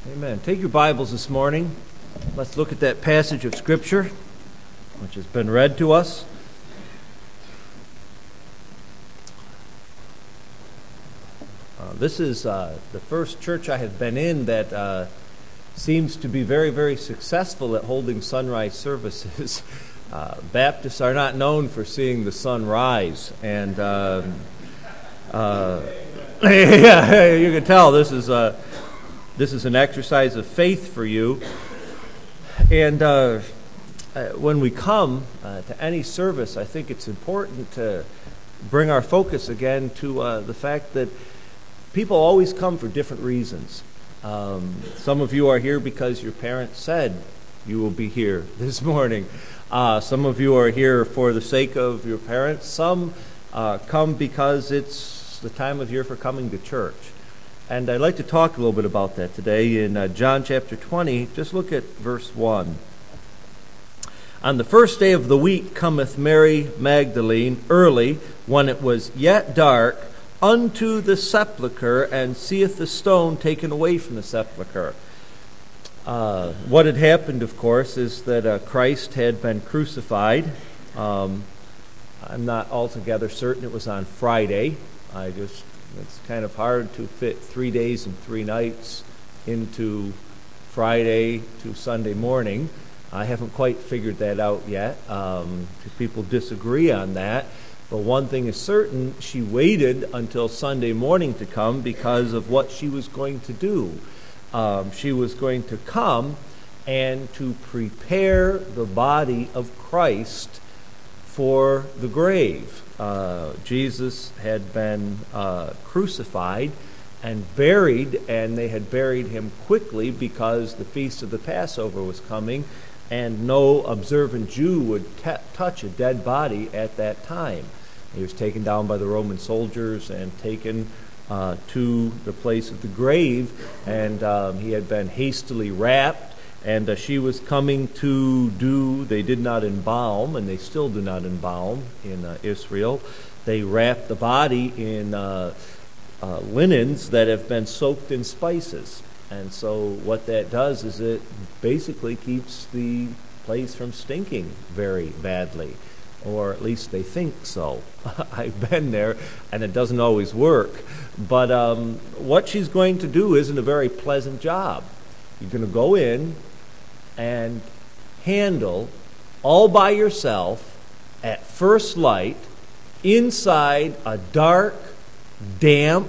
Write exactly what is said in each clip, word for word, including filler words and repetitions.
Amen. Take your Bibles this morning. Let's look at that passage of Scripture which has been read to us. Uh, this is uh, the first church I have been in that uh, seems to be very, very successful at holding sunrise services. uh, Baptists are not known for seeing the sun rise, and uh, uh, yeah, you can tell this is a this is an exercise of faith for you. And uh, uh, when we come uh, to any service, I think it's important to bring our focus again to uh, the fact that people always come for different reasons. Um, some of you are here because your parents said you will be here this morning. Uh, some of you are here for the sake of your parents. Some uh, come because it's the time of year for coming to church. And I'd like to talk a little bit about that today in uh, John chapter twenty. Just look at verse one. On the first day of the week cometh Mary Magdalene early, when it was yet dark, unto the sepulchre, and seeth the stone taken away from the sepulchre. Uh, what had happened, of course, is that uh, Christ had been crucified. Um, I'm not altogether certain it was on Friday. I just it's kind of hard to fit three days and three nights into Friday to Sunday morning. I haven't quite figured that out yet. Um, people disagree on that. But one thing is certain, she waited until Sunday morning to come because of what she was going to do. Um, she was going to come and to prepare the body of Christ for the grave. Uh, Jesus had been uh, crucified and buried, and they had buried him quickly because the feast of the Passover was coming, and no observant Jew would t- touch a dead body at that time. He was taken down by the Roman soldiers and taken uh, to the place of the grave, and um, he had been hastily wrapped, and uh, she was coming to do, they did not embalm, and they still do not embalm in uh, Israel. They wrap the body in uh, uh, linens that have been soaked in spices. And so what that does is it basically keeps the place from stinking very badly. Or at least they think so. I've been there, and it doesn't always work. But um, what she's going to do isn't a very pleasant job. You're going to go in and handle, all by yourself, at first light, inside a dark, damp,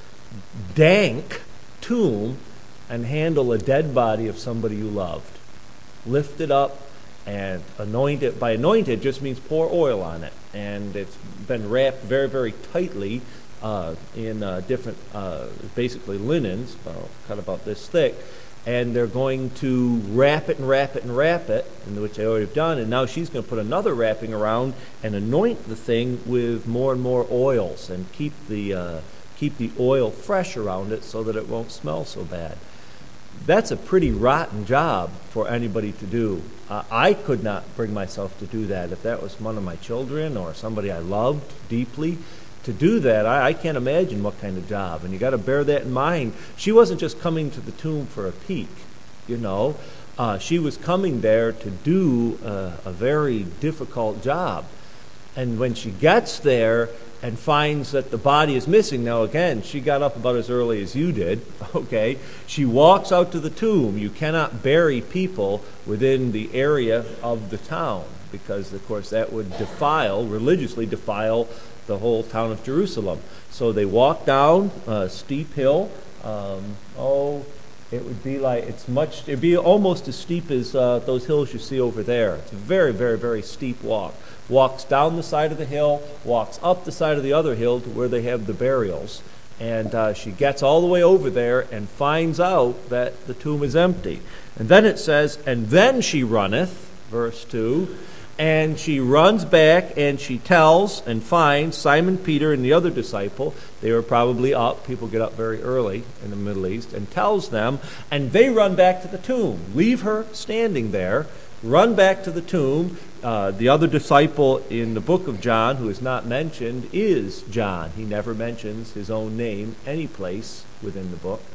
dank tomb, and handle a dead body of somebody you loved. Lift it up and anoint it. By anoint it just means pour oil on it. And it's been wrapped very, very tightly uh, in uh, different, uh, basically linens, uh, cut about this thick. And they're going to wrap it and wrap it and wrap it, which they already have done. And now she's going to put another wrapping around and anoint the thing with more and more oils and keep the uh, keep the oil fresh around it so that it won't smell so bad. That's a pretty rotten job for anybody to do. Uh, I could not bring myself to do that. If that was one of my children or somebody I loved deeply, to do that, I, I can't imagine what kind of job. And you got to bear that in mind. She wasn't just coming to the tomb for a peek, you know. Uh, she was coming there to do uh, a very difficult job. And when she gets there and finds that the body is missing, now again, she got up about as early as you did, okay? She walks out to the tomb. You cannot bury people within the area of the town because, of course, that would defile, religiously defile, the whole town of Jerusalem. So they walk down a steep hill. Um, oh, it would be like, it's much, it'd be almost as steep as uh, those hills you see over there. It's a very, very, very steep walk. Walks down the side of the hill, walks up the side of the other hill to where they have the burials. And uh, she gets all the way over there and finds out that the tomb is empty. And then it says, and then she runneth, verse two, and she runs back and she tells and finds Simon Peter and the other disciple. They were probably up. People get up very early in the Middle East. And tells them, and they run back to the tomb. Leave her standing there. Run back to the tomb. Uh, the other disciple in the book of John, who is not mentioned, is John. He never mentions his own name any place within the book.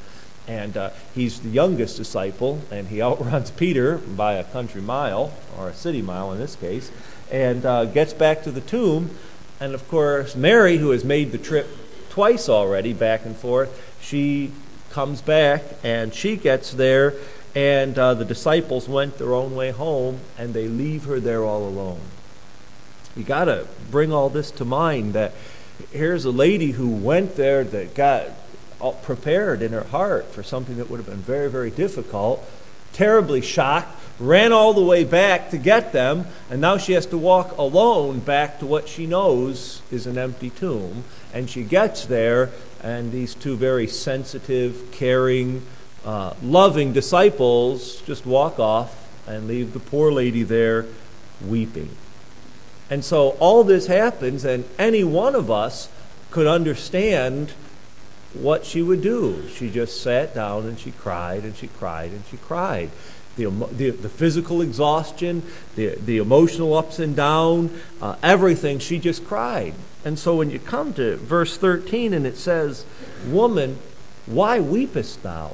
And uh, he's the youngest disciple, and he outruns Peter by a country mile, or a city mile in this case, and uh, gets back to the tomb. And of course, Mary, who has made the trip twice already, back and forth, she comes back, and she gets there, and uh, the disciples went their own way home, and they leave her there all alone. You got to bring all this to mind, that here's a lady who went there that got prepared in her heart for something that would have been very, very difficult, terribly shocked, ran all the way back to get them, and now she has to walk alone back to what she knows is an empty tomb. And she gets there, and these two very sensitive, caring, uh, loving disciples just walk off and leave the poor lady there weeping. And so all this happens, and any one of us could understand what she would do. She just sat down and she cried and she cried and she cried. The, the, the physical exhaustion, the, the emotional ups and downs, uh, everything, she just cried. And so when you come to verse thirteen and it says, "Woman, why weepest thou?"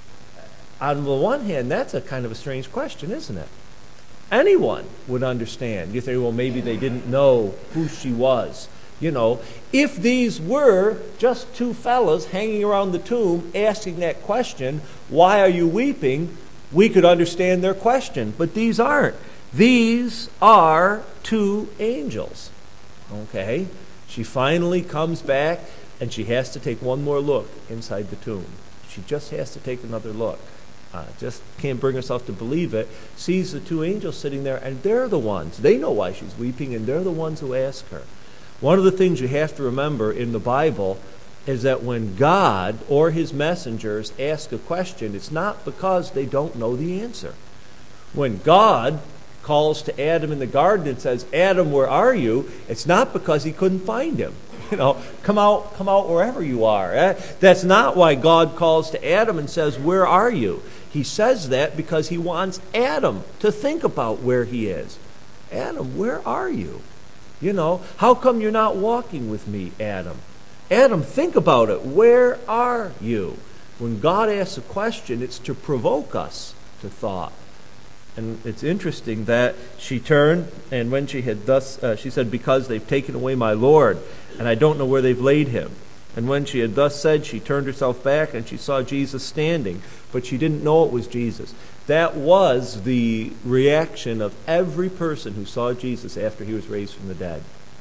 On the one hand, that's a kind of a strange question, isn't it? Anyone would understand. You think, well, maybe they didn't know who she was. You know, if these were just two fellas hanging around the tomb asking that question, "Why are you weeping?" we could understand their question. But these aren't. These are two angels. Okay? She finally comes back, and she has to take one more look inside the tomb. She just has to take another look. Uh, just can't bring herself to believe it. Sees the two angels sitting there, and they're the ones. They know why she's weeping, and they're the ones who ask her. One of the things you have to remember in the Bible is that when God or his messengers ask a question, it's not because they don't know the answer. When God calls to Adam in the garden and says, "Adam, where are you?" it's not because he couldn't find him. You know, come out, come out wherever you are. That's not why God calls to Adam and says, "Where are you?" He says that because he wants Adam to think about where he is. "Adam, where are you? You know, how come you're not walking with me, Adam? Adam, think about it. Where are you?" When God asks a question, it's to provoke us to thought. And it's interesting that she turned, and when she had thus, uh, she said, "Because they've taken away my Lord, and I don't know where they've laid him." And when she had thus said, she turned herself back, and she saw Jesus standing, but she didn't know it was Jesus. That was the reaction of every person who saw Jesus after he was raised from the dead.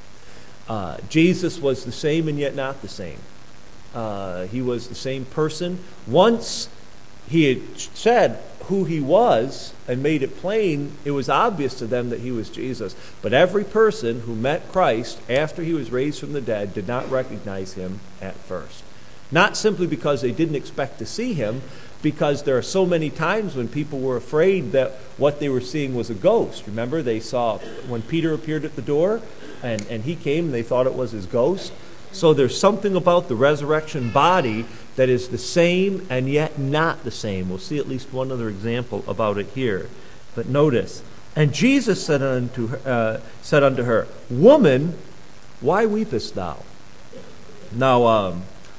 Uh, Jesus was the same and yet not the same. Uh, he was the same person. Once he had said who he was and made it plain, it was obvious to them that he was Jesus. But every person who met Christ after he was raised from the dead did not recognize him at first. Not simply because they didn't expect to see him, because there are so many times when people were afraid that what they were seeing was a ghost. Remember, they saw when Peter appeared at the door, and, and he came, and they thought it was his ghost. So there's something about the resurrection body that is the same and yet not the same. We'll see at least one other example about it here. But notice, "And Jesus said unto her, uh, said unto her, Woman, why weepest thou?" Now, um,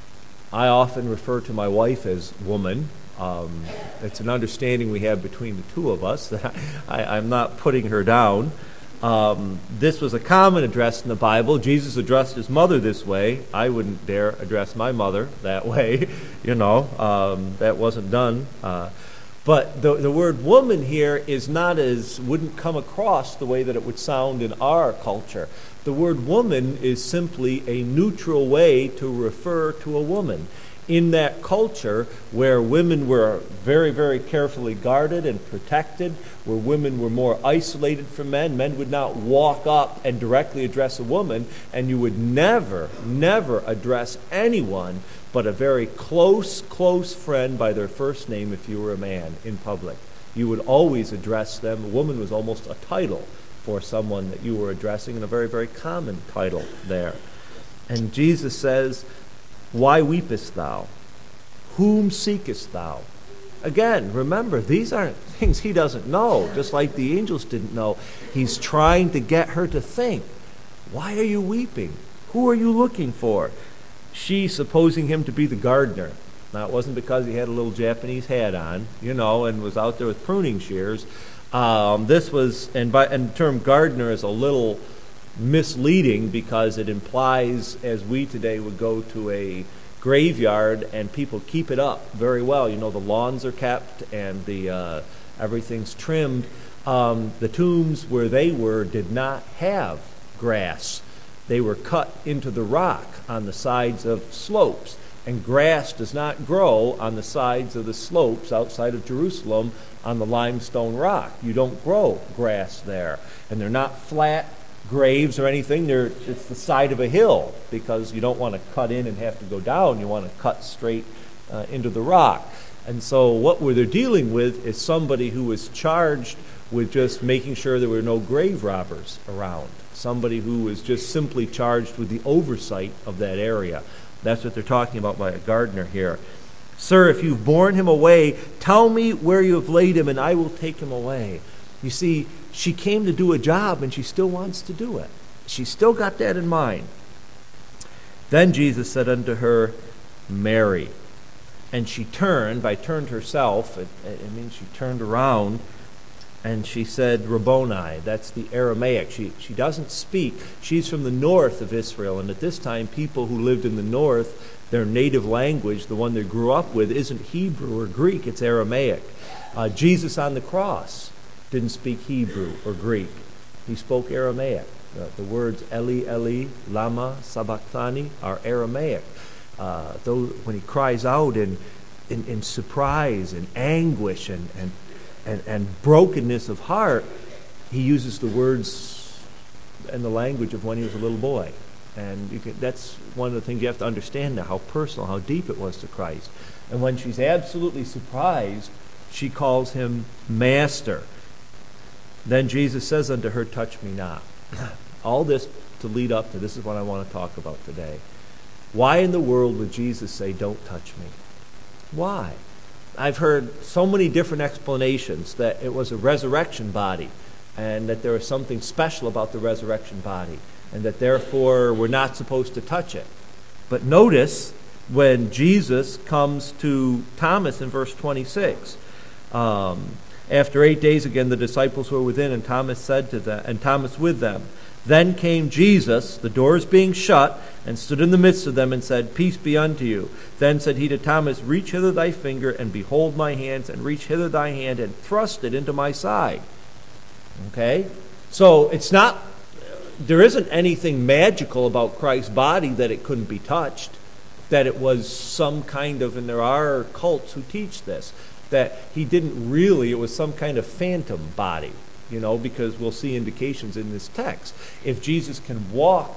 I often refer to my wife as woman. Um, it's an understanding we have between the two of us that I, I'm not putting her down. Um, this was a common address in the Bible. Jesus addressed his mother this way. I wouldn't dare address my mother that way. You know, um, that wasn't done. Uh, but the, the word woman here is not as, wouldn't come across the way that it would sound in our culture. The word woman is simply a neutral way to refer to a woman. In that culture where women were very, very carefully guarded and protected, where women were more isolated from men, men would not walk up and directly address a woman, and you would never, never address anyone but a very close, close friend by their first name if you were a man in public. You would always address them. A woman was almost a title for someone that you were addressing, and a very, very common title there. And Jesus says, "Why weepest thou? Whom seekest thou?" Again, remember, these aren't things he doesn't know, just like the angels didn't know. He's trying to get her to think. Why are you weeping? Who are you looking for? She, supposing him to be the gardener, Now, it wasn't because he had a little Japanese hat on, you know, and was out there with pruning shears. Um, this was, and, by, and the term gardener is a little misleading because it implies, as we today would go to a graveyard and people keep it up very well. You know, the lawns are kept and the uh, everything's trimmed. Um, the tombs where they were did not have grass. They were cut into the rock on the sides of slopes. And grass does not grow on the sides of the slopes outside of Jerusalem on the limestone rock. You don't grow grass there. And they're not flat graves or anything. They're, it's the side of a hill because you don't want to cut in and have to go down. You want to cut straight uh, into the rock. And so what they're dealing with is somebody who was charged with just making sure there were no grave robbers around. Somebody who was just simply charged with the oversight of that area. That's what they're talking about by a gardener here. Sir, if you've borne him away, tell me where you have laid him, and I will take him away. You see, she came to do a job, and she still wants to do it. She's still got that in mind. Then Jesus said unto her, Mary. And she turned, by turned herself, it, it means she turned around, and she said, Rabboni. That's the Aramaic. She, she doesn't speak. She's from the north of Israel, and at this time, people who lived in the north, their native language, the one they grew up with, isn't Hebrew or Greek, it's Aramaic. Uh, Jesus on the cross didn't speak Hebrew or Greek. He spoke Aramaic. Uh, the words Eli, Eli, Lama, Sabachthani are Aramaic. Uh, though when he cries out in, in, in surprise and anguish and, and And, and brokenness of heart, he uses the words and the language of when he was a little boy. And you can, that's one of the things you have to understand now, how personal, how deep it was to Christ. And when she's absolutely surprised, she calls him Master. Then Jesus says unto her, touch me not. All this to lead up to, this is what I want to talk about today. Why in the world would Jesus say, don't touch me? Why? I've heard so many different explanations that it was a resurrection body and that there was something special about the resurrection body and that therefore we're not supposed to touch it. But notice when Jesus comes to Thomas in verse twenty-six, um, after eight days again the disciples were within and Thomas said to them, and Thomas with them. Then came Jesus, the doors being shut, and stood in the midst of them, and said, Peace be unto you. Then said he to Thomas, Reach hither thy finger, and behold my hands, and reach hither thy hand, and thrust it into my side. Okay? So it's not, there isn't anything magical about Christ's body that it couldn't be touched, that it was some kind of, and there are cults who teach this, that he didn't really, it was some kind of phantom body. You know, because we'll see indications in this text. If Jesus can walk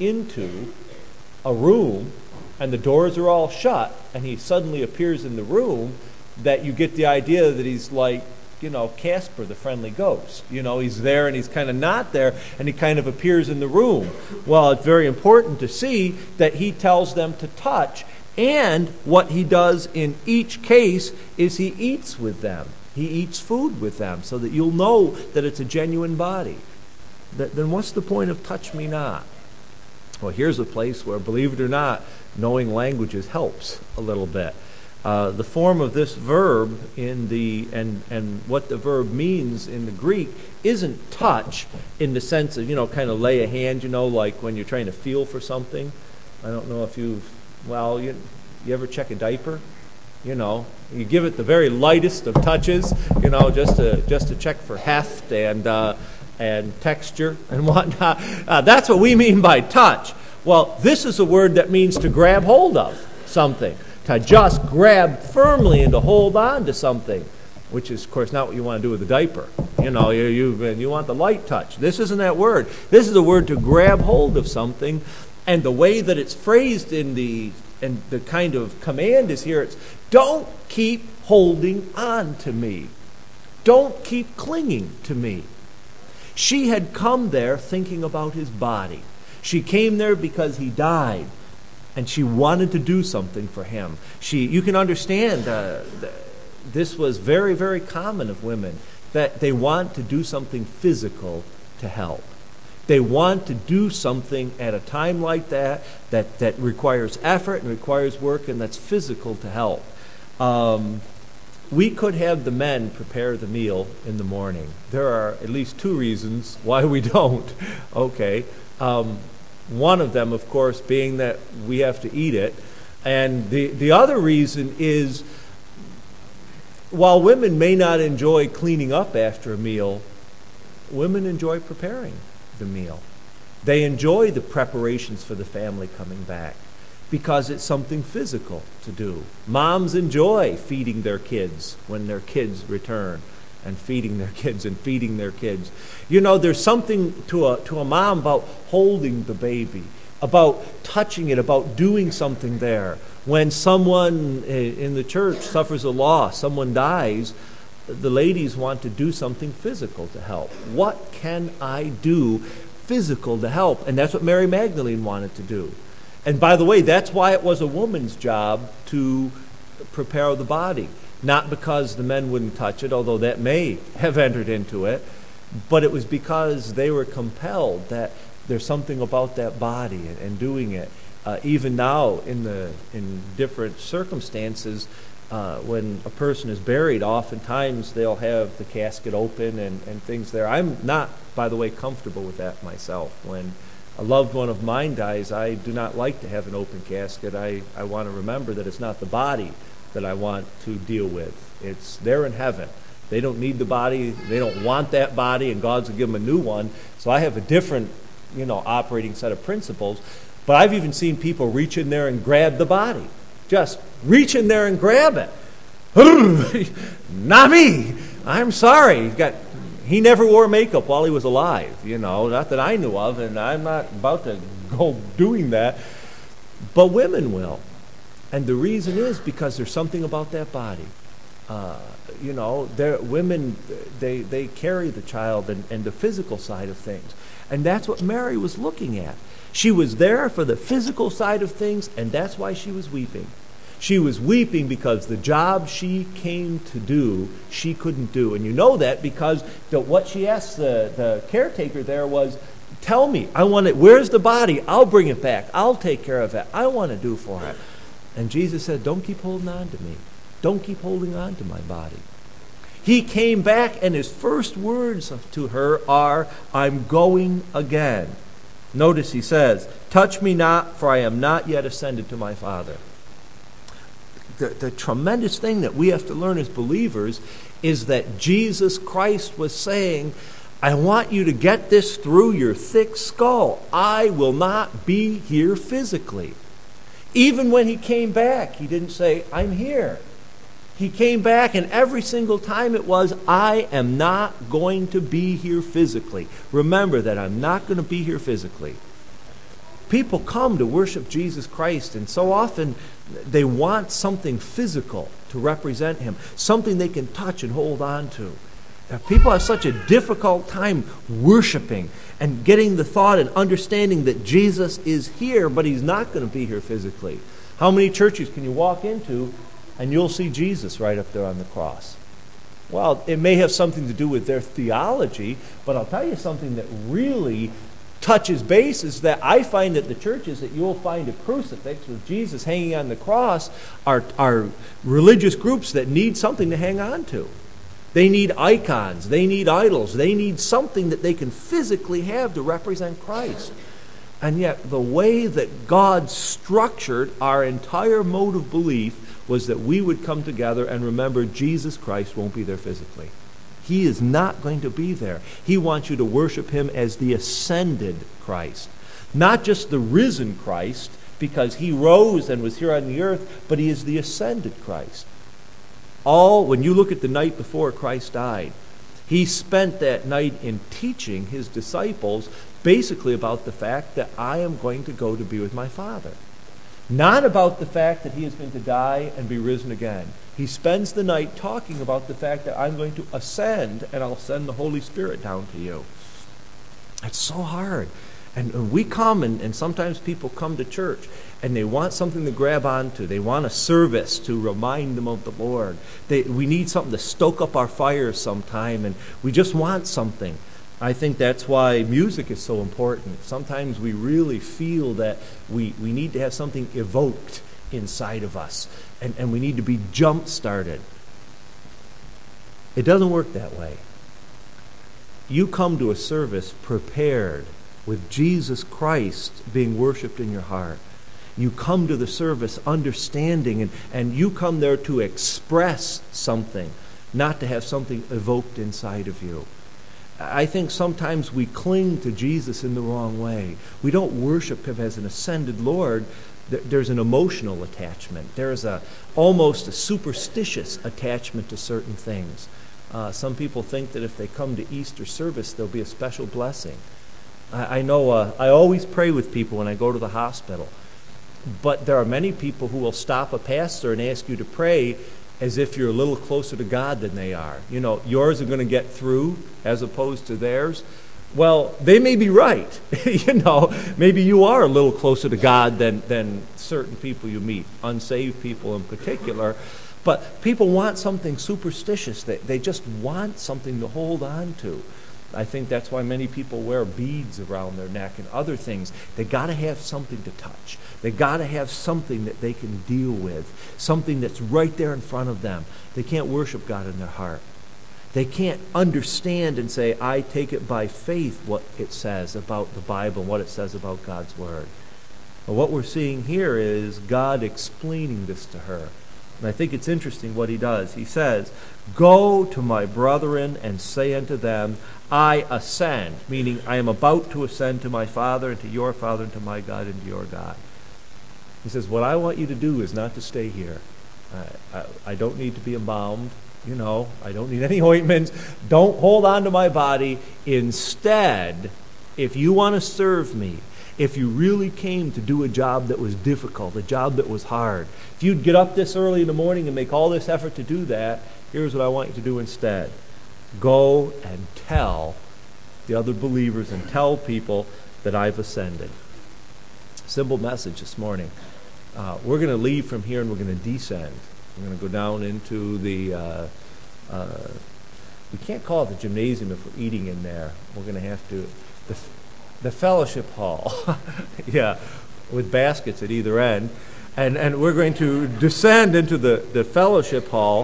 into a room and the doors are all shut and he suddenly appears in the room, that you get the idea that he's like, you know, Casper, the friendly ghost. You know, he's there and he's kind of not there and he kind of appears in the room. Well, it's very important to see that he tells them to touch, and what he does in each case is he eats with them. He eats food with them so that you'll know that it's a genuine body. That, then what's the point of touch me not? Well, here's a place where, believe it or not, knowing languages helps a little bit. Uh, the form of this verb in the and and what the verb means in the Greek isn't touch in the sense of, you know, kind of lay a hand, you know, like when you're trying to feel for something. I don't know if you've, well, you, you ever check a diaper? You know, you give it the very lightest of touches, you know, just to just to check for heft and uh, and texture and whatnot. Uh, that's what we mean by touch. Well, this is a word that means to grab hold of something, to just grab firmly and to hold on to something, which is, of course, not what you want to do with a diaper. You know, you you you want the light touch. This isn't that word. This is a word to grab hold of something, and the way that it's phrased in the and the kind of command is here. It's don't keep holding on to me. Don't keep clinging to me. She had come there thinking about his body. She came there because he died, and she wanted to do something for him. She, you can understand, uh, this was very, very common of women, that they want to do something physical to help. They want to do something at a time like that that, that requires effort and requires work and that's physical to help. Um, we could have the men prepare the meal in the morning. There are at least two reasons why we don't. Okay. Um, one of them, of course, being that we have to eat it. And the, the other reason is, while women may not enjoy cleaning up after a meal, women enjoy preparing the meal. They enjoy the preparations for the family coming back because it's something physical to do. Moms enjoy feeding their kids when their kids return, and feeding their kids and feeding their kids. You know, there's something to a to a mom about holding the baby, about touching it, about doing something there. When someone in the church suffers a loss, someone dies, the ladies want to do something physical to help. What can I do physical to help? And that's what Mary Magdalene wanted to do. And by the way, that's why it was a woman's job to prepare the body. Not because the men wouldn't touch it, although that may have entered into it, but it was because they were compelled that there's something about that body and, and doing it. Uh, even now, in the in different circumstances, uh, when a person is buried, oftentimes they'll have the casket open and, and things there. I'm not, by the way, comfortable with that myself. When a loved one of mine dies, I do not like to have an open casket. I, I want to remember that it's not the body that I want to deal with. It's they're in heaven. They don't need the body. They don't want that body, and God's will give them a new one. So I have a different, you know, operating set of principles. But I've even seen people reach in there and grab the body. Just reach in there and grab it. Not me. I'm sorry. He got. He never wore makeup while he was alive. You know, not that I knew of, and I'm not about to go doing that. But women will. And the reason is because there's something about that body. Uh, you know, women, they, they carry the child and, and the physical side of things. And that's what Mary was looking at. She was there for the physical side of things, and that's why she was weeping. She was weeping because the job she came to do, she couldn't do. And you know that because the, what she asked the, the caretaker there was, tell me, I want it. Where's the body? I'll bring it back. I'll take care of it. I want to do for it. And Jesus said, don't keep holding on to me. Don't keep holding on to my body. He came back, and his first words to her are, I'm going again. Notice he says, touch me not, for I am not yet ascended to my Father. The, the tremendous thing that we have to learn as believers is that Jesus Christ was saying, I want you to get this through your thick skull. I will not be here physically. Even when he came back, he didn't say, I'm here. He came back, and every single time it was, I am not going to be here physically. Remember that I'm not going to be here physically. People come to worship Jesus Christ, and so often they want something physical to represent him, something they can touch and hold on to. Now, people have such a difficult time worshiping and getting the thought and understanding that Jesus is here, but he's not going to be here physically. How many churches can you walk into and you'll see Jesus right up there on the cross? Well, it may have something to do with their theology, but I'll tell you something that really touches base is that I find that the churches that you'll find a crucifix with Jesus hanging on the cross are, are religious groups that need something to hang on to. They need icons. They need idols. They need something that they can physically have to represent Christ. And yet the way that God structured our entire mode of belief was that we would come together and remember Jesus Christ won't be there physically. He is not going to be there. He wants you to worship him as the ascended Christ. Not just the risen Christ, because he rose and was here on the earth, but he is the ascended Christ. All, when you look at the night before Christ died, he spent that night in teaching his disciples basically about the fact that I am going to go to be with my Father. Not about the fact that he is going to die and be risen again. He spends the night talking about the fact that I'm going to ascend and I'll send the Holy Spirit down to you. It's so hard. And, and we come, and, and sometimes people come to church, and they want something to grab onto. They want a service to remind them of the Lord. They, we need something to stoke up our fires sometime, and we just want something. I think that's why music is so important. Sometimes we really feel that we, we need to have something evoked inside of us, and, and we need to be jump-started. It doesn't work that way. You come to a service prepared with Jesus Christ being worshipped in your heart. You come to the service understanding, and, and you come there to express something, not to have something evoked inside of you. I think sometimes we cling to Jesus in the wrong way. We don't worship him as an ascended Lord. There's an emotional attachment. There's a almost a superstitious attachment to certain things. Uh, some people think that if they come to Easter service, there'll be a special blessing. I, I know uh, I always pray with people when I go to the hospital. But there are many people who will stop a pastor and ask you to pray as if you're a little closer to God than they are. You know, yours are going to get through as opposed to theirs. Well, they may be right. You know, maybe you are a little closer to God than, than certain people you meet, unsaved people in particular. But people want something superstitious. They, they just want something to hold on to. I think that's why many people wear beads around their neck and other things. They got to have something to touch. They got to have something that they can deal with, something that's right there in front of them. They can't worship God in their heart. They can't understand and say, I take it by faith what it says about the Bible and what it says about God's Word. But what we're seeing here is God explaining this to her. And I think it's interesting what he does. He says, go to my brethren and say unto them, I ascend, meaning I am about to ascend to my Father and to your Father and to my God and to your God. He says, what I want you to do is not to stay here. I, I, I don't need to be embalmed. You know, I don't need any ointments. Don't hold on to my body. Instead, if you want to serve me, if you really came to do a job that was difficult, a job that was hard, if you'd get up this early in the morning and make all this effort to do that, here's what I want you to do instead. Go and tell the other believers and tell people that I've ascended. Simple message this morning. Uh, we're going to leave from here and we're going to descend. We're going to go down into the, uh, uh, we can't call it the gymnasium if we're eating in there. We're going to have to, the, the fellowship hall, yeah, with baskets at either end. And, and we're going to descend into the, the fellowship hall.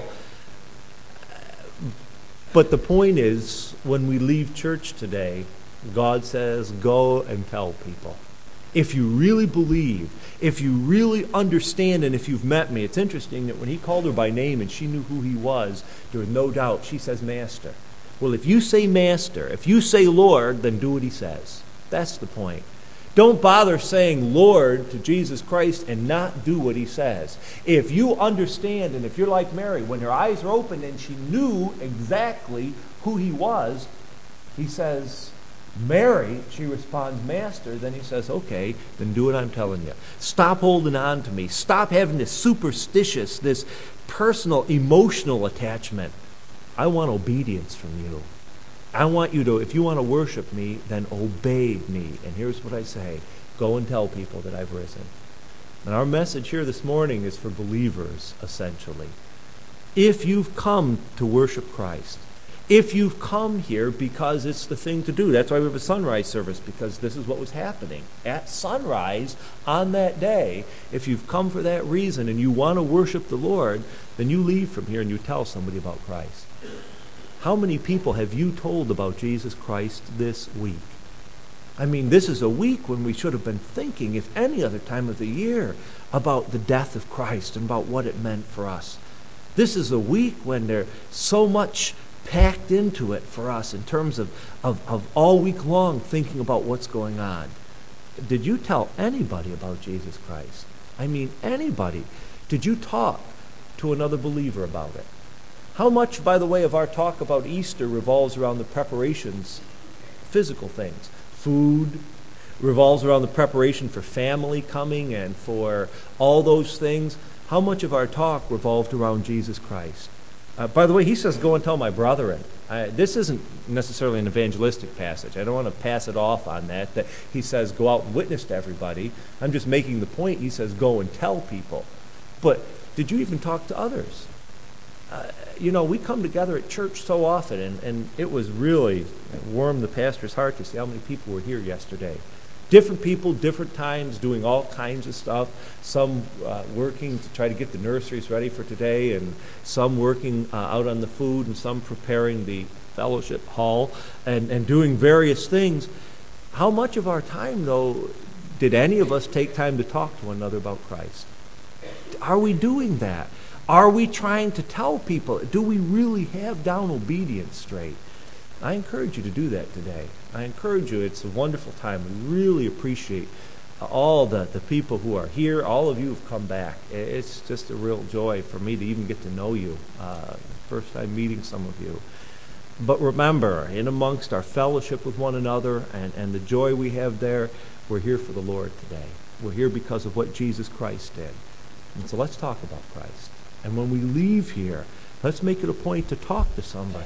But the point is, when we leave church today, God says, go and tell people. If you really believe, if you really understand, and if you've met me, it's interesting that when he called her by name and she knew who he was, there was no doubt. She says, Master. Well, if you say Master, if you say Lord, then do what he says. That's the point. Don't bother saying Lord to Jesus Christ and not do what he says. If you understand, and if you're like Mary, when her eyes are open and she knew exactly who he was, he says, Mary, she responds, Master. Then he says, okay, then do what I'm telling you. Stop holding on to me. Stop having this superstitious, this personal, emotional attachment. I want obedience from you. I want you to, if you want to worship me, then obey me. And here's what I say. Go and tell people that I've risen. And our message here this morning is for believers, essentially. If you've come to worship Christ, if you've come here because it's the thing to do, that's why we have a sunrise service, because this is what was happening. At sunrise on that day, if you've come for that reason and you want to worship the Lord, then you leave from here and you tell somebody about Christ. How many people have you told about Jesus Christ this week? I mean, this is a week when we should have been thinking, if any other time of the year, about the death of Christ and about what it meant for us. This is a week when there's so much packed into it for us in terms of, of, of all week long thinking about what's going on. Did you tell anybody about Jesus Christ? I mean, anybody. Did you talk to another believer about it? How much, by the way, of our talk about Easter revolves around the preparations, physical things? Food revolves around the preparation for family coming and for all those things. How much of our talk revolved around Jesus Christ? Uh, by the way, he says, go and tell my brethren. I, this isn't necessarily an evangelistic passage. I don't want to pass it off on that, that he says, go out and witness to everybody. I'm just making the point. He says, go and tell people. But did you even talk to others? uh, you know, we come together at church so often, and, and it was really it warmed the pastor's heart to see how many people were here yesterday. Different people, different times, doing all kinds of stuff. Some uh, working to try to get the nurseries ready for today, and some working uh, out on the food, and some preparing the fellowship hall, and, and doing various things. How much of our time, though, did any of us take time to talk to one another about Christ? Are we doing that? Are we trying to tell people? Do we really have down obedience straight? I encourage you to do that today. I encourage you. It's a wonderful time. We really appreciate all the, the people who are here. All of you have come back. It's just a real joy for me to even get to know you. Uh, first time meeting some of you. But remember, in amongst our fellowship with one another and, and the joy we have there, we're here for the Lord today. We're here because of what Jesus Christ did. And so let's talk about Christ. And when we leave here, let's make it a point to talk to somebody.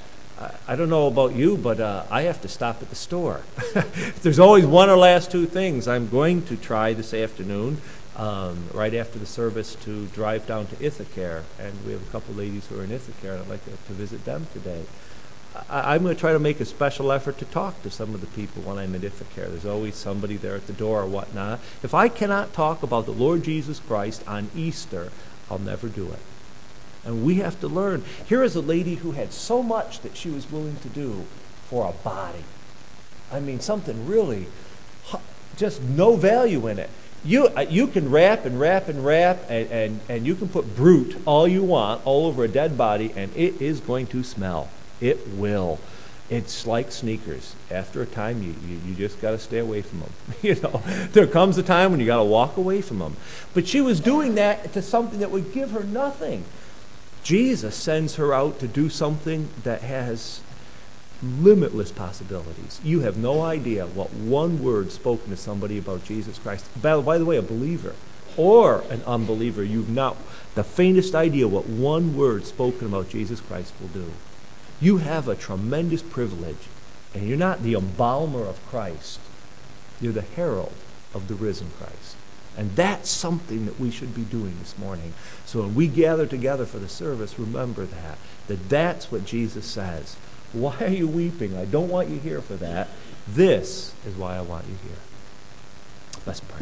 I don't know about you, but uh, I have to stop at the store. There's always one or last two things. I'm going to try this afternoon, um, right after the service, to drive down to Ithaca, and we have a couple ladies who are in Ithaca, and I'd like to, to visit them today. I, I'm going to try to make a special effort to talk to some of the people when I'm in Ithaca. There's always somebody there at the door or whatnot. If I cannot talk about the Lord Jesus Christ on Easter, I'll never do it. And we have to learn. Here is a lady who had so much that she was willing to do for a body. I mean, something really, just no value in it. You you can wrap and wrap and wrap, and, and, and you can put brute all you want all over a dead body, and it is going to smell. It will. It's like sneakers. After a time, you, you, you just got to stay away from them. You know, there comes a time when you got to walk away from them. But she was doing that to something that would give her nothing. Jesus sends her out to do something that has limitless possibilities. You have no idea what one word spoken to somebody about Jesus Christ, by, by the way, a believer or an unbeliever, you've not the faintest idea what one word spoken about Jesus Christ will do. You have a tremendous privilege, and you're not the embalmer of Christ. You're the herald of the risen Christ. And that's something that we should be doing this morning. So when we gather together for the service, remember that. That that's what Jesus says. Why are you weeping? I don't want you here for that. This is why I want you here. Let's pray.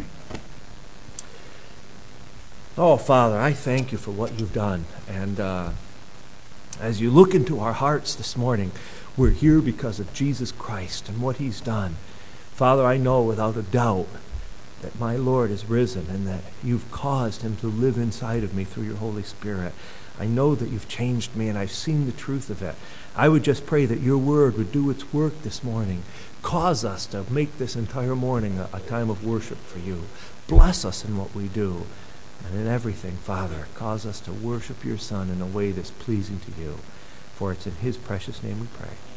Oh, Father, I thank you for what you've done. And uh, as you look into our hearts this morning, we're here because of Jesus Christ and what he's done. Father, I know without a doubt that my Lord is risen and that you've caused him to live inside of me through your Holy Spirit. I know that you've changed me, and I've seen the truth of it. I would just pray that your word would do its work this morning. Cause us to make this entire morning a, a time of worship for you. Bless us in what we do. And in everything, Father, cause us to worship your Son in a way that's pleasing to you. For it's in his precious name we pray.